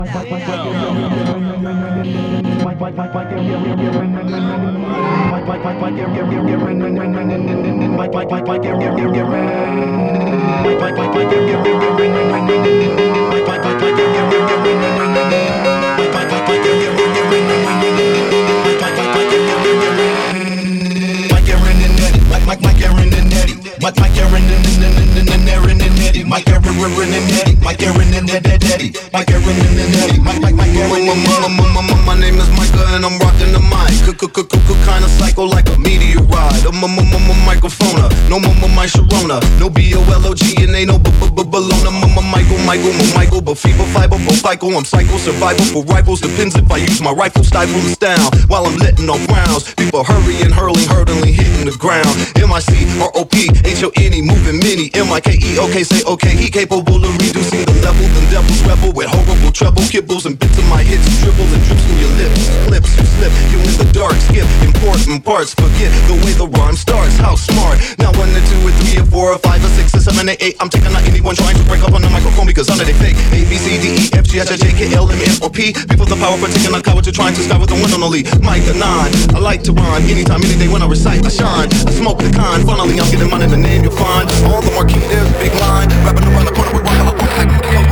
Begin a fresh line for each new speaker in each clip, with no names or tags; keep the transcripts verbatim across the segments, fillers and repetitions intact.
Mike, Mike, Aaron and Eddie. Mike, Mike, Aaron and Aaron and Eddie. Mike, Aaron and Eddie. Mike, Aaron and Eddie. Mike, Aaron and Eddie. Mike, Mike, Mike, Aaron and Eddie. My name is Micah and I'm rocking the mic. Kinda psycho like a meteorite. I'm a microphone. No my Sharona. No B O L O G and ain't no Bologna. Michael, Michael, Michael, but fever, fiber, for psycho. I'm psycho, survival for rifles. Depends if I use my rifle, stifle this down while I'm letting off rounds. People hurrying, hurling, hurtling, hitting the ground. M I C R O P H O N E, moving mini. M I K E, okay, say okay. He capable of reducing the level. The devil's rebel with horrible treble kibbles and bits of my hits. Dribble and drips through your lips. Lips, you slip, you in the dark. Skip important parts. Forget the way the rhyme starts. How smart. Now one or two or three or four or five or six or seven or eight. I'm taking out anyone trying to break up on the microphone because none of they fake. A, B, C, D, E, F, G, H, I, J, K, L, M, N, or P. People the power for taking out cowards. You're trying to sky with the one and only Micah nine. I like to rhyme anytime, any day when I recite, I shine. I smoke the kind. Finally, I'm getting mine in the name you'll find. All the marquee, there's a big line. Rapping around the corner, we rock up like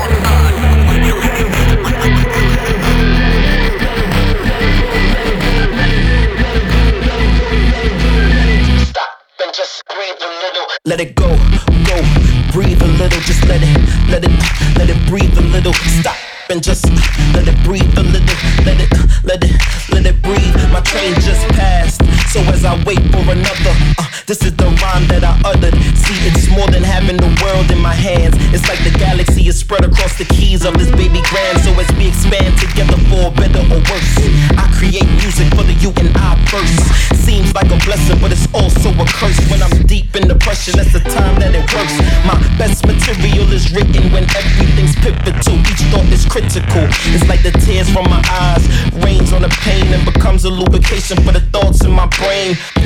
stop and just breathe a little. Let it go, go, breathe a little. Just let it, let it, let it breathe a little. Stop and just let it breathe a little. Let it, let it, let it breathe. My train just passed, so as I wait for another, uh, this is the rhyme that I uttered. See, it's more than having the world in my hands. It's like the galaxy is spread across the keys of this baby grand. So as we expand together for better or worse, I create music for the you and I first. Seems like a blessing, but it's also a curse. When I'm deep in depression, that's the time that it works. My best material is written when everything's pivotal. Each thought is critical. It's like the tears from my eyes rains on the pain and becomes a lubrication for the thoughts in my brain.